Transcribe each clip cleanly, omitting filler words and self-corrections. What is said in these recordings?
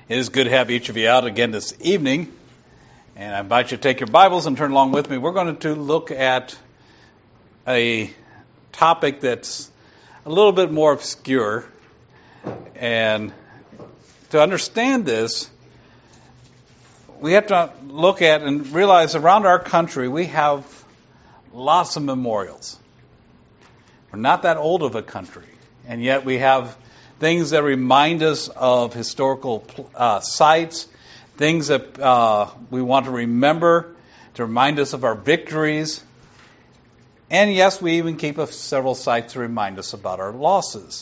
It is good to have each of you out again this evening, and I invite you to take your Bibles and turn along with me. We're going to look at a topic that's a little bit more obscure, and to understand this, we have to look at and realize around our country we have lots of memorials. We're not that old of a country, and yet we have things that remind us of historical sites, things that we want to remember to remind us of our victories. And yes, we even keep several sites to remind us about our losses.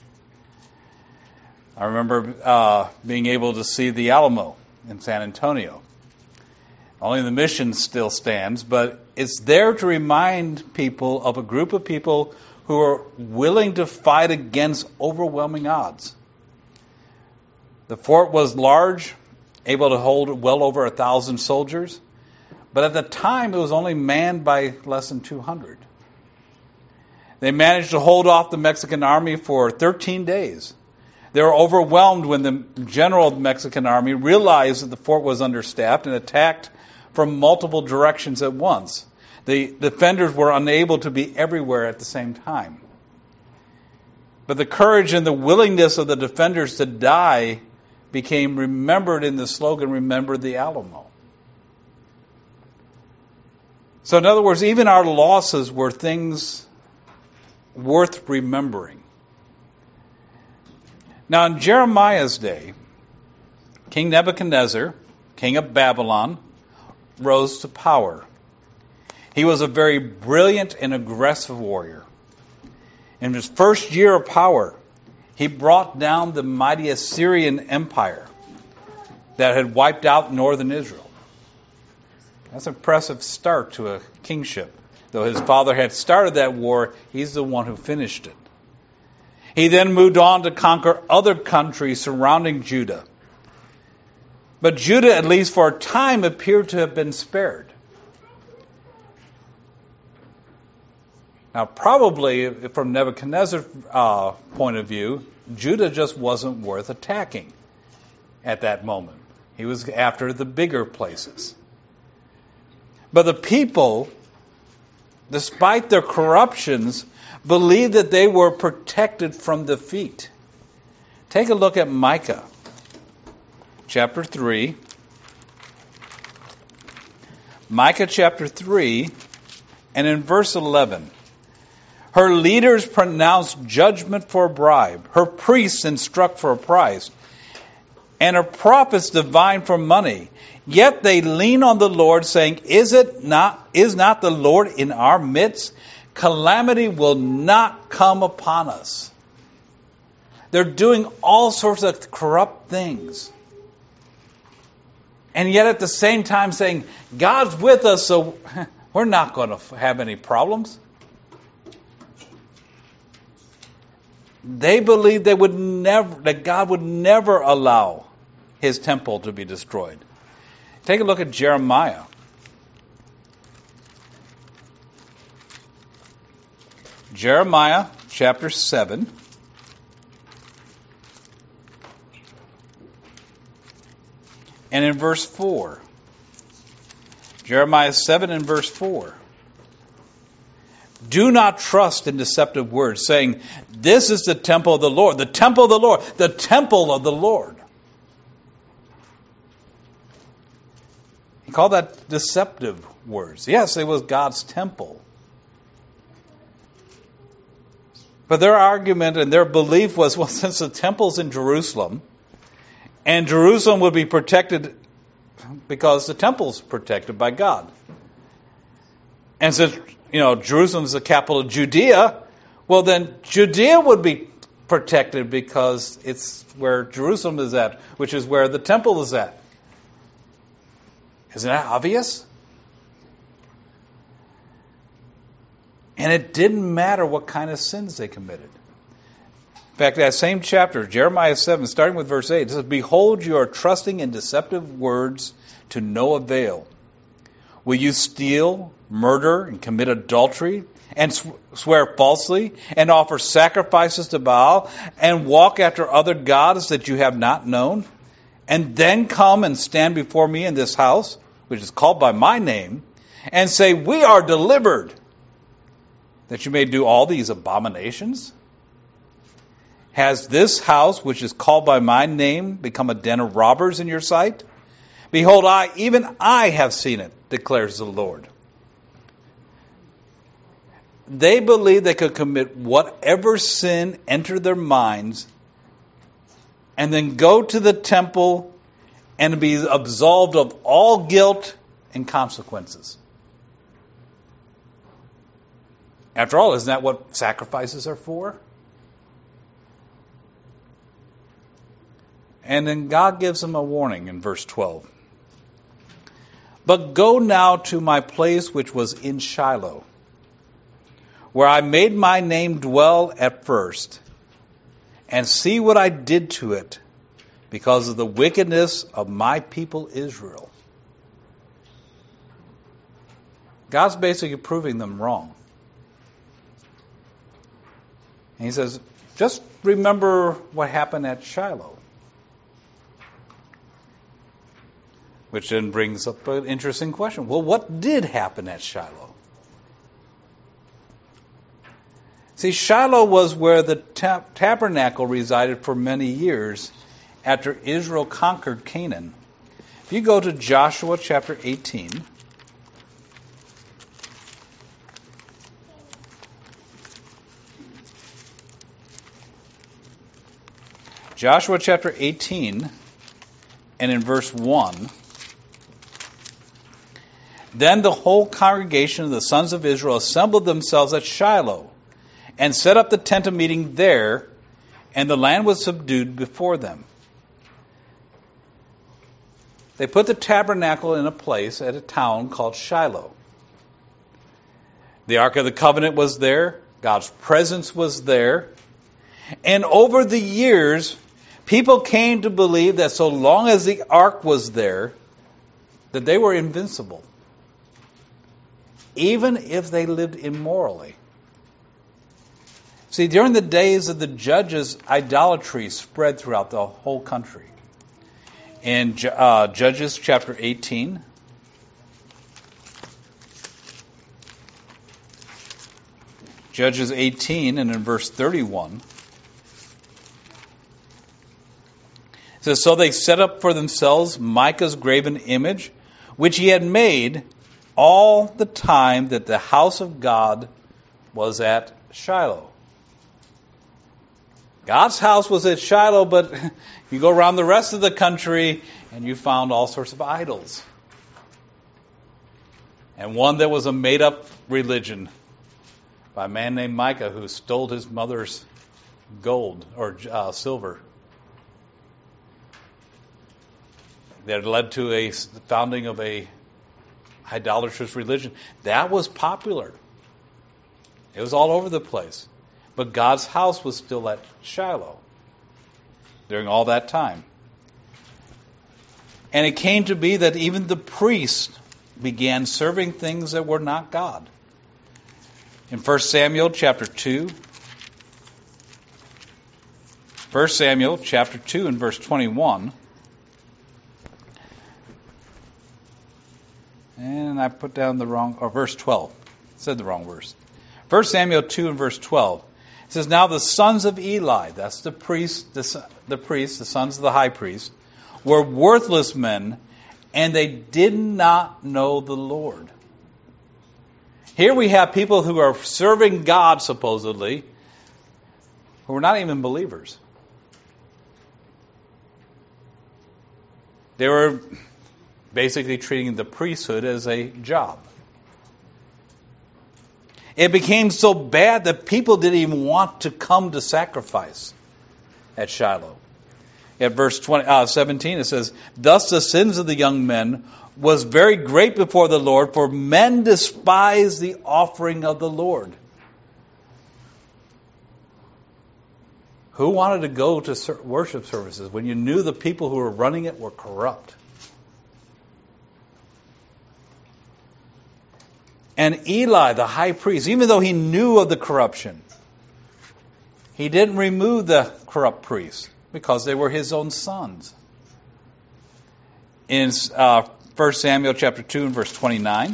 I remember being able to see the Alamo in San Antonio. Only the mission still stands, but it's there to remind people of a group of people who are willing to fight against overwhelming odds. The fort was large, able to hold well over 1,000 soldiers, but at the time it was only manned by less than 200. They managed to hold off the Mexican army for 13 days. They were overwhelmed when the general of the Mexican army realized that the fort was understaffed and attacked from multiple directions at once. The defenders were unable to be everywhere at the same time. But the courage and the willingness of the defenders to die became remembered in the slogan, "Remember the Alamo." So in other words, even our losses were things worth remembering. Now in Jeremiah's day, King Nebuchadnezzar, king of Babylon, rose to power. He was a very brilliant and aggressive warrior. In his first year of power, he brought down the mighty Assyrian Empire that had wiped out northern Israel. That's an impressive start to a kingship. Though his father had started that war, he's the one who finished it. He then moved on to conquer other countries surrounding Judah. But Judah, at least for a time, appeared to have been spared. Now, probably, from Nebuchadnezzar's point of view, Judah just wasn't worth attacking at that moment. He was after the bigger places. But the people, despite their corruptions, believed that they were protected from defeat. Take a look at Micah, chapter 3. Micah chapter 3, and in verse 11. Her leaders pronounced judgment for a bribe. Her priests instruct for a price. And her prophets divine for money. Yet they lean on the Lord, saying, Is not the Lord in our midst? Calamity will not come upon us. They're doing all sorts of corrupt things. And yet at the same time saying, God's with us, so we're not going to have any problems. They believed that God would never allow his temple to be destroyed. Take a look at Jeremiah. Jeremiah chapter 7. And in verse 4. Jeremiah 7 and verse 4. Do not trust in deceptive words, saying, This is the temple of the Lord, the temple of the Lord, the temple of the Lord. He called that deceptive words. Yes, it was God's temple. But their argument and their belief was, well, since the temple's in Jerusalem, and Jerusalem would be protected because the temple's protected by God. And since Jerusalem is the capital of Judea, well then Judea would be protected because it's where Jerusalem is at, which is where the temple is at. Isn't that obvious? And it didn't matter what kind of sins they committed. In fact, that same chapter, Jeremiah 7, starting with verse 8, it says, Behold, you are trusting in deceptive words to no avail. Will you steal, murder, and commit adultery, and swear falsely, and offer sacrifices to Baal, and walk after other gods that you have not known, and then come and stand before me in this house, which is called by my name, and say, we are delivered, that you may do all these abominations? Has this house, which is called by my name, become a den of robbers in your sight? Behold, even I have seen it, declares the Lord. They believed they could commit whatever sin entered their minds and then go to the temple and be absolved of all guilt and consequences. After all, isn't that what sacrifices are for? And then God gives them a warning in verse 12. But go now to my place which was in Shiloh, where I made my name dwell at first, and see what I did to it because of the wickedness of my people Israel. God's basically proving them wrong. And he says, just remember what happened at Shiloh. Which then brings up an interesting question. Well, what did happen at Shiloh? See, Shiloh was where the tabernacle resided for many years after Israel conquered Canaan. If you go to Joshua chapter 18, Joshua chapter 18, and in verse 1, then the whole congregation of the sons of Israel assembled themselves at Shiloh and set up the tent of meeting there, and the land was subdued before them. They put the tabernacle in a place at a town called Shiloh. The Ark of the Covenant was there. God's presence was there. And over the years, people came to believe that so long as the Ark was there, that they were invincible, even if they lived immorally. See, during the days of the judges, idolatry spread throughout the whole country. In Judges chapter 18, Judges 18 and in verse 31, it says, so they set up for themselves Micah's graven image, which he had made all the time that the house of God was at Shiloh. God's house was at Shiloh, but you go around the rest of the country and you found all sorts of idols. And one that was a made-up religion by a man named Micah who stole his mother's gold or silver. That led to the founding of a idolatrous religion. That was popular. It was all over the place. But God's house was still at Shiloh during all that time. And it came to be that even the priests began serving things that were not God. In 1 Samuel chapter 2, 1 Samuel chapter 2 and verse 21, and I put down the wrong, or verse 12. Said the wrong verse. 1 Samuel 2 and verse 12. It says, now the sons of Eli, that's the priests, the sons of the high priest, were worthless men, and they did not know the Lord. Here we have people who are serving God, supposedly, who are not even believers. They were basically treating the priesthood as a job. It became so bad that people didn't even want to come to sacrifice at Shiloh. At verse 17 it says, thus the sins of the young men was very great before the Lord, for men despise the offering of the Lord. Who wanted to go to worship services when you knew the people who were running it were corrupt? And Eli, the high priest, even though he knew of the corruption, he didn't remove the corrupt priests because they were his own sons. in 1 Samuel chapter 2 and verse 29.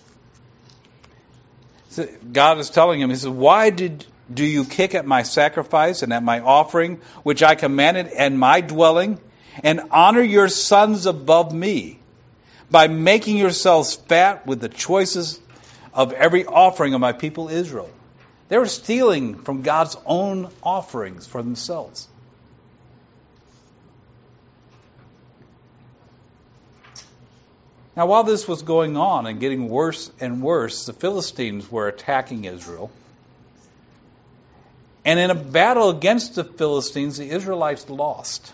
God is telling him, he says, why do you kick at my sacrifice and at my offering, which I commanded and my dwelling, and honor your sons above me, by making yourselves fat with the choices of every offering of my people Israel? They were stealing from God's own offerings for themselves. Now, while this was going on and getting worse and worse, the Philistines were attacking Israel. And in a battle against the Philistines, the Israelites lost.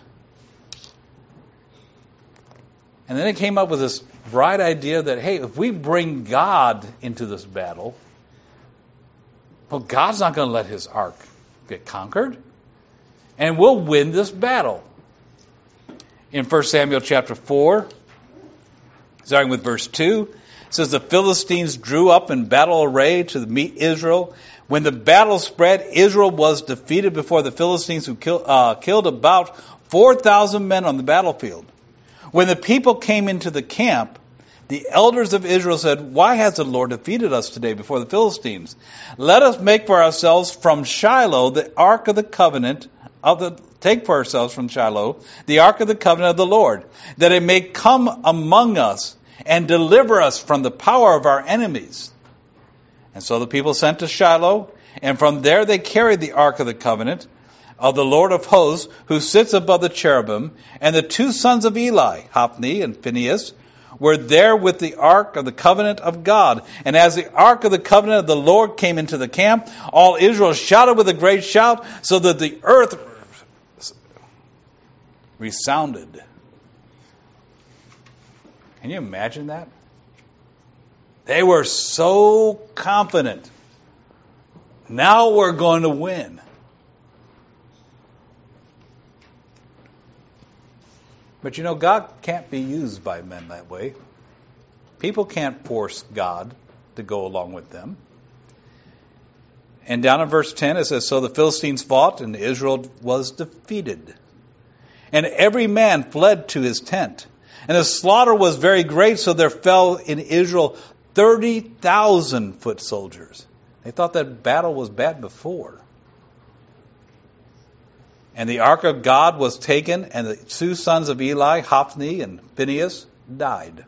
And then they came up with this bright idea that, hey, if we bring God into this battle, well, God's not going to let his ark get conquered. And we'll win this battle. In 1 Samuel chapter 4, starting with verse 2, it says, the Philistines drew up in battle array to meet Israel. When the battle spread, Israel was defeated before the Philistines, who killed about 4,000 men on the battlefield. When the people came into the camp, the elders of Israel said, why has the Lord defeated us today before the Philistines? Let us make for ourselves from Shiloh the ark of the covenant take for ourselves from Shiloh the ark of the covenant of the Lord, that it may come among us and deliver us from the power of our enemies. And so the people sent to Shiloh, and from there they carried the ark of the covenant of the Lord of hosts, who sits above the cherubim, and the two sons of Eli, Hophni and Phinehas, were there with the ark of the covenant of God. And as the ark of the covenant of the Lord came into the camp, all Israel shouted with a great shout, so that the earth resounded. Can you imagine that? They were so confident. Now we're going to win. But you know, God can't be used by men that way. People can't force God to go along with them. And down in verse 10 it says, so the Philistines fought, and Israel was defeated. And every man fled to his tent. And the slaughter was very great, so there fell in Israel 30,000 foot soldiers. They thought that battle was bad before. And the ark of God was taken, and the two sons of Eli, Hophni and Phinehas, died.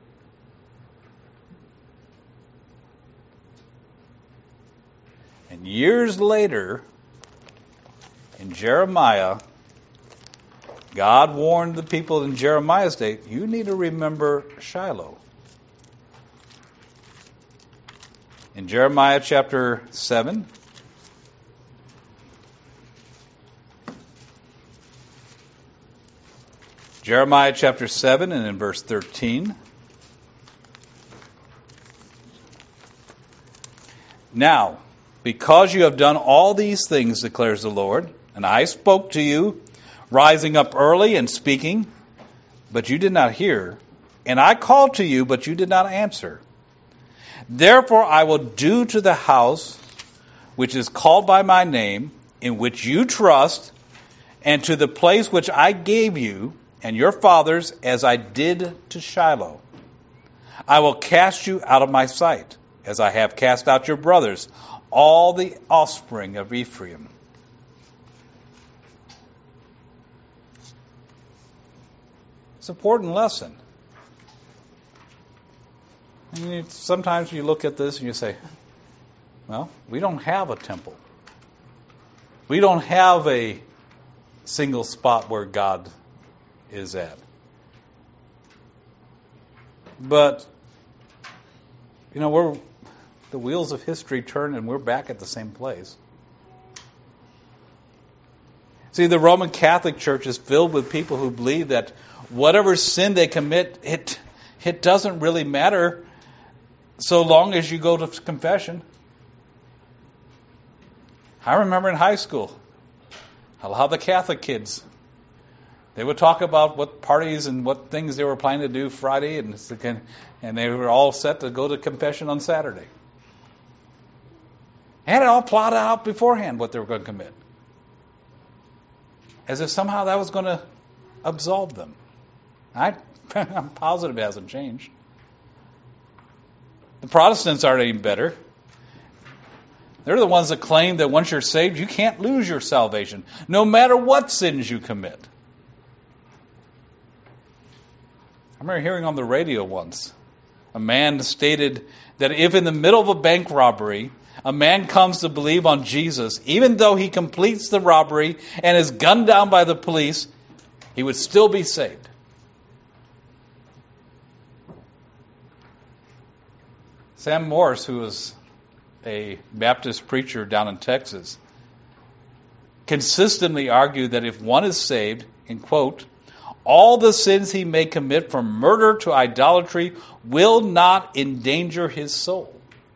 And years later, in Jeremiah, God warned the people in Jeremiah's day, you need to remember Shiloh. In Jeremiah chapter 7, Jeremiah chapter 7 and in verse 13. Now, because you have done all these things, declares the Lord, and I spoke to you, rising up early and speaking, but you did not hear, and I called to you, but you did not answer. Therefore I will do to the house which is called by my name, in which you trust, and to the place which I gave you and your fathers, as I did to Shiloh. I will cast you out of my sight, as I have cast out your brothers, all the offspring of Ephraim. It's an important lesson. And sometimes you look at this and you say, well, we don't have a temple. We don't have a single spot where God is at. But, you know, the wheels of history turn and we're back at the same place. See, the Roman Catholic Church is filled with people who believe that whatever sin they commit, it doesn't really matter so long as you go to confession. I remember in high school, how the Catholic kids, they would talk about what parties and what things they were planning to do Friday, and they were all set to go to confession on Saturday. They had it all plotted out beforehand what they were going to commit. As if somehow that was going to absolve them. I'm positive it hasn't changed. The Protestants aren't any better. They're the ones that claim that once you're saved, you can't lose your salvation, no matter what sins you commit. I remember hearing on the radio once, a man stated that if in the middle of a bank robbery, a man comes to believe on Jesus, even though he completes the robbery and is gunned down by the police, he would still be saved. Sam Morris, who was a Baptist preacher down in Texas, consistently argued that if one is saved, in quote, all the sins he may commit from murder to idolatry will not endanger his soul.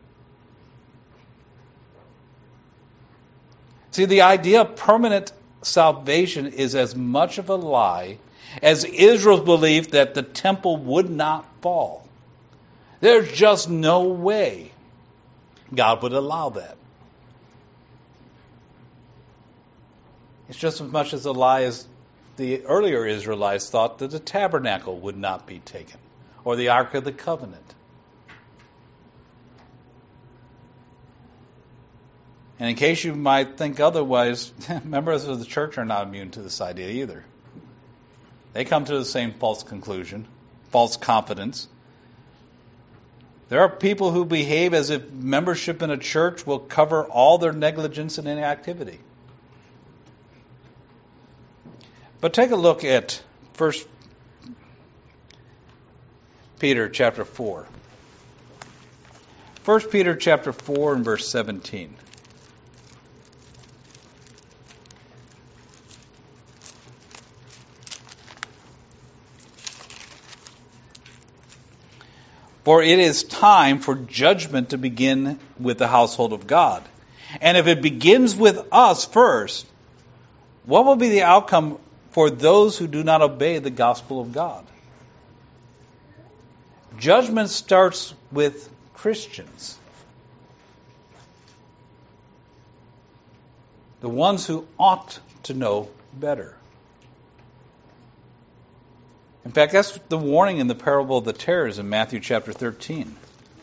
See, the idea of permanent salvation is as much of a lie as Israel's belief that the temple would not fall. There's just no way God would allow that. It's just as much as a lie as the earlier Israelites thought that the tabernacle would not be taken, or the Ark of the Covenant. And in case you might think otherwise, members of the church are not immune to this idea either. They come to the same false conclusion, false confidence. There are people who behave as if membership in a church will cover all their negligence and inactivity. But take a look at 1 Peter chapter 4. 1 Peter chapter 4 and verse 17. For it is time for judgment to begin with the household of God. And if it begins with us first, what will be the outcome for those who do not obey the gospel of God? Judgment starts with Christians. The ones who ought to know better. In fact, that's the warning in the parable of the tares in Matthew chapter 13.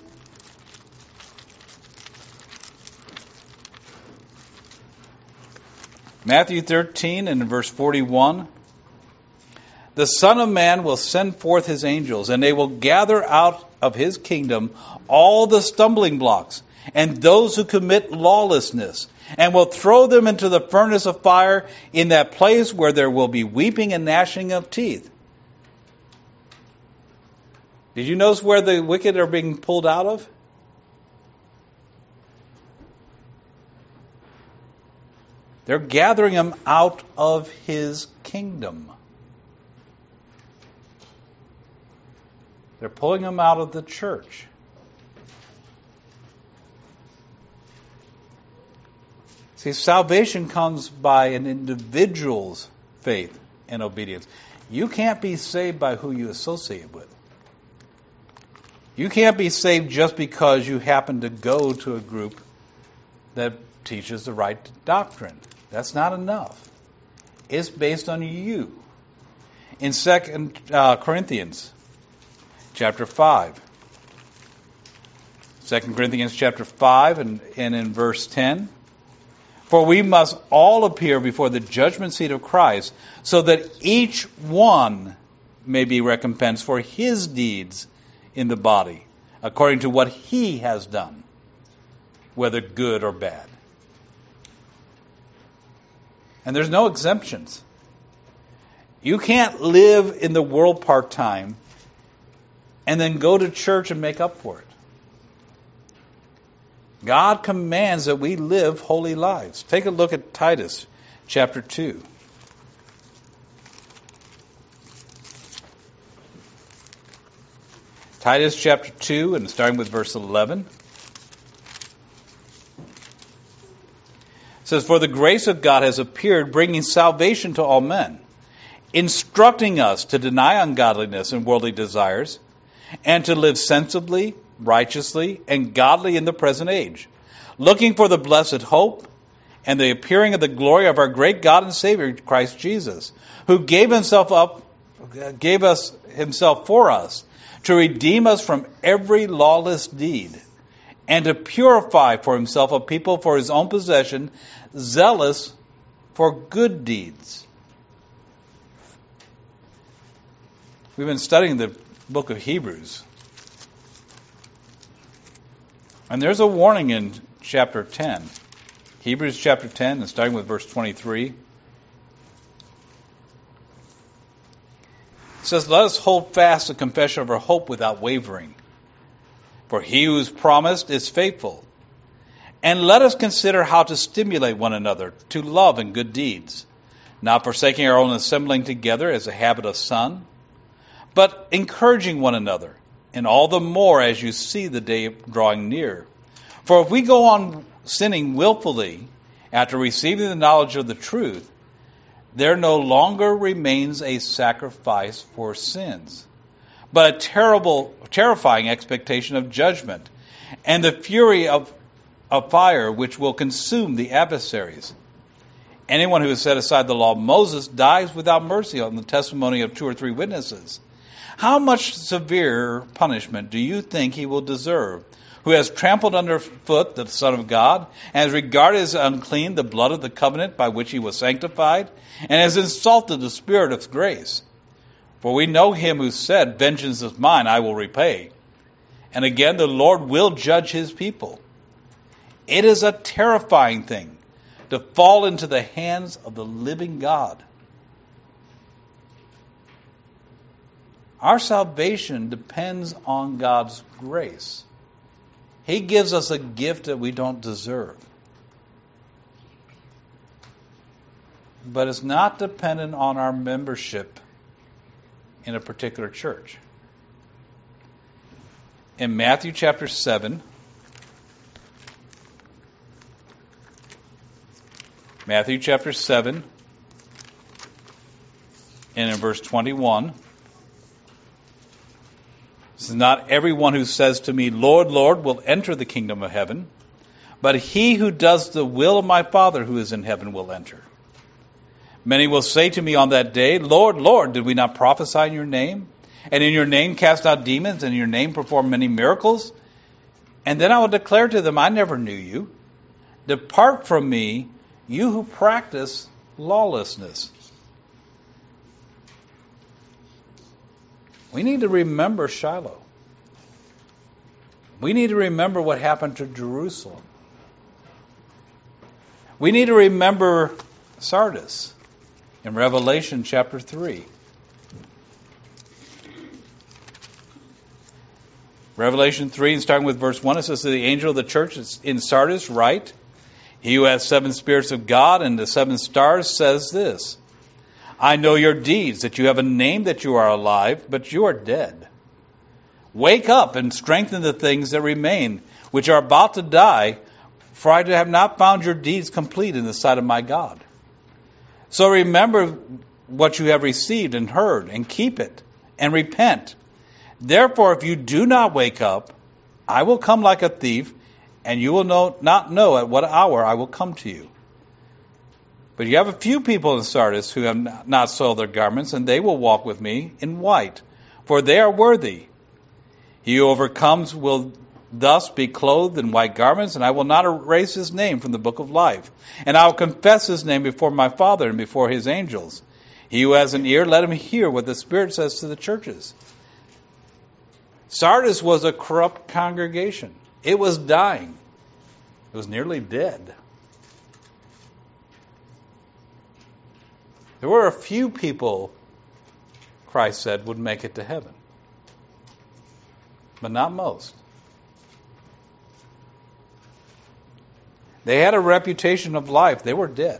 Matthew 13 and verse 41. The Son of Man will send forth his angels, and they will gather out of his kingdom all the stumbling blocks and those who commit lawlessness, and will throw them into the furnace of fire, in that place where there will be weeping and gnashing of teeth. Did you notice where the wicked are being pulled out of? They're gathering them out of his kingdom. They're pulling them out of the church. See, salvation comes by an individual's faith and obedience. You can't be saved by who you associate with. You can't be saved just because you happen to go to a group that teaches the right doctrine. That's not enough. It's based on you. In 2 Corinthians chapter 5. 2 Corinthians chapter 5 and in verse 10. For we must all appear before the judgment seat of Christ, so that each one may be recompensed for his deeds in the body, according to what he has done, whether good or bad. And there's no exemptions. You can't live in the world part-time and then go to church and make up for it. God commands that we live holy lives. Take a look at Titus chapter 2. Titus chapter 2, and starting with verse 11. It says, For the grace of God has appeared, bringing salvation to all men, instructing us to deny ungodliness and worldly desires, and to live sensibly, righteously, and godly in the present age, looking for the blessed hope and the appearing of the glory of our great God and Savior, Christ Jesus, who gave us himself for us, to redeem us from every lawless deed, and to purify for himself a people for his own possession, zealous for good deeds. We've been studying the book of Hebrews. And there's a warning in chapter 10. Hebrews chapter 10, and starting with verse 23. It says, "Let us hold fast the confession of our hope without wavering. For he who is promised is faithful. And let us consider how to stimulate one another to love and good deeds, not forsaking our own assembling together as a habit of some, but encouraging one another, and all the more as you see the day drawing near. For if we go on sinning willfully after receiving the knowledge of the truth, there no longer remains a sacrifice for sins, but a terrifying expectation of judgment and the fury of fire which will consume the adversaries. Anyone who has set aside the law of Moses dies without mercy on the testimony of 2 or 3 witnesses. How much severe punishment do you think he will deserve, who has trampled underfoot the Son of God, and has regarded as unclean the blood of the covenant by which he was sanctified, and has insulted the Spirit of grace? For we know him who said, 'Vengeance is mine, I will repay.' And again, the Lord will judge his people. It is a terrifying thing to fall into the hands of the living God." Our salvation depends on God's grace. He gives us a gift that we don't deserve. But it's not dependent on our membership in a particular church. In Matthew chapter 7, and in verse 21, "This is not everyone who says to me, 'Lord, Lord,' will enter the kingdom of heaven, but he who does the will of my Father who is in heaven will enter. Many will say to me on that day, 'Lord, Lord, did we not prophesy in your name? And in your name cast out demons, and in your name perform many miracles?' And then I will declare to them, 'I never knew you. Depart from me, you who practice lawlessness.'" We need to remember Shiloh. We need to remember what happened to Jerusalem. We need to remember Sardis in Revelation chapter 3. Revelation 3, and starting with verse 1, it says, "To the angel of the church in Sardis write, he who has 7 spirits of God and the 7 stars says this, I know your deeds, that you have a name, that you are alive, but you are dead. Wake up and strengthen the things that remain, which are about to die, for I have not found your deeds complete in the sight of my God. So remember what you have received and heard, and keep it, and repent. Therefore, if you do not wake up, I will come like a thief, and you will not know at what hour I will come to you. But you have a few people in Sardis who have not soiled their garments, and they will walk with me in white, for they are worthy. He who overcomes will thus be clothed in white garments, and I will not erase his name from the book of life. And I will confess his name before my Father and before his angels. He who has an ear, let him hear what the Spirit says to the churches." Sardis was a corrupt congregation. It was dying. It was nearly dead. There were a few people, Christ said, would make it to heaven. But not most. They had a reputation of life. They were dead.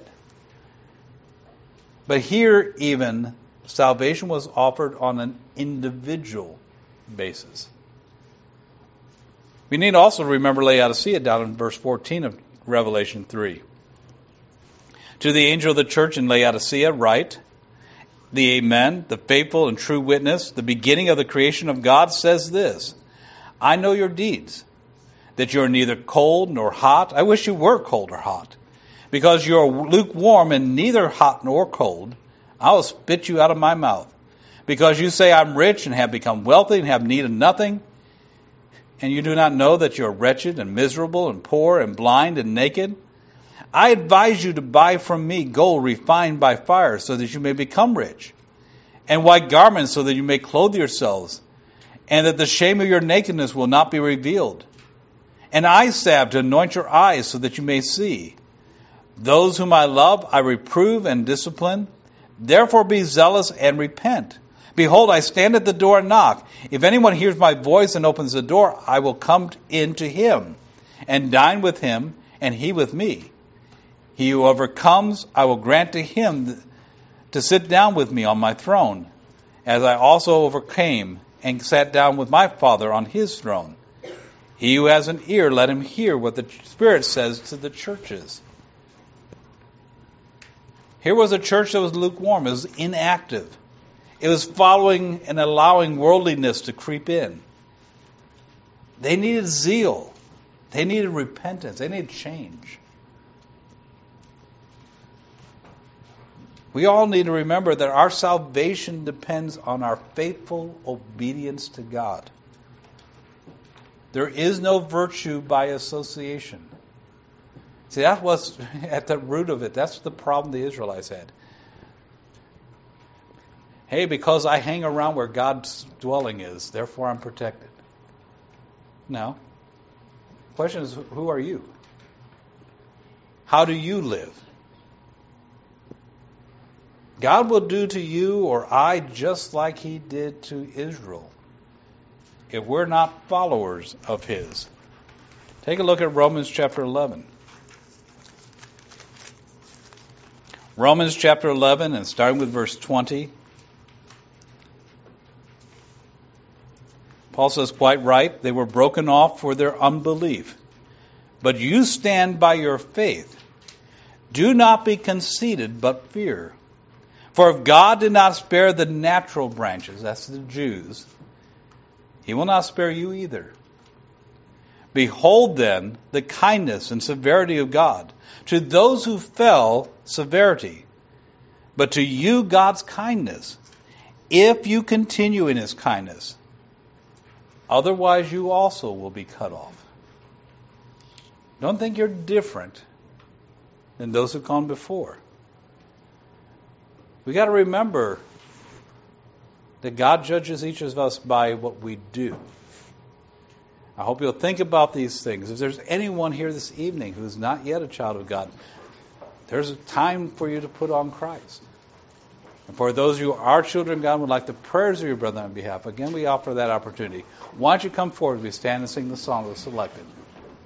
But here even, salvation was offered on an individual basis. We need to also remember Laodicea down in verse 14 of Revelation 3. "To the angel of the church in Laodicea write, the Amen, the faithful and true witness, the beginning of the creation of God, says this, I know your deeds, that you are neither cold nor hot. I wish you were cold or hot. Because you are lukewarm and neither hot nor cold, I will spit you out of my mouth. Because you say, I'm rich and have become wealthy and have need of nothing, and you do not know that you are wretched and miserable and poor and blind and naked? I advise you to buy from me gold refined by fire, so that you may become rich, and white garments, so that you may clothe yourselves, and that the shame of your nakedness will not be revealed, and eye salve to anoint your eyes, so that you may see. Those whom I love, I reprove and discipline. Therefore be zealous and repent. Behold, I stand at the door and knock. If anyone hears my voice and opens the door, I will come in to him, and dine with him, and he with me. He who overcomes, I will grant to him to sit down with me on my throne, as I also overcame and sat down with my Father on his throne. He who has an ear, let him hear what the Spirit says to the churches. Here was a church that was lukewarm. It was inactive. It was following and allowing worldliness to creep in. They needed zeal. They needed repentance. They needed change. We all need to remember that our salvation depends on our faithful obedience to God. There is no virtue by association. See, that was at the root of it. That's the problem the Israelites had. Hey, because I hang around where God's dwelling is, therefore I'm protected. No. The question is, who are you? How do you live? God will do to you or I just like he did to Israel if we're not followers of his. Take a look at Romans chapter 11. Romans chapter 11, and starting with verse 20. Paul says, quite right, they were broken off for their unbelief. But you stand by your faith. Do not be conceited, but fear. For if God did not spare the natural branches, that's the Jews, he will not spare you either. Behold then the kindness and severity of God. To those who fell, severity. But to you God's kindness, if you continue in his kindness. Otherwise you also will be cut off. Don't think you're different than those who've gone before. We got to remember that God judges each of us by what we do. I hope you'll think about these things. If there's anyone here this evening who's not yet a child of God, there's a time for you to put on Christ. And for those who are children of God and would like the prayers of your brother on behalf, again, we offer that opportunity. Why don't you come forward as we stand and sing the song that's selected.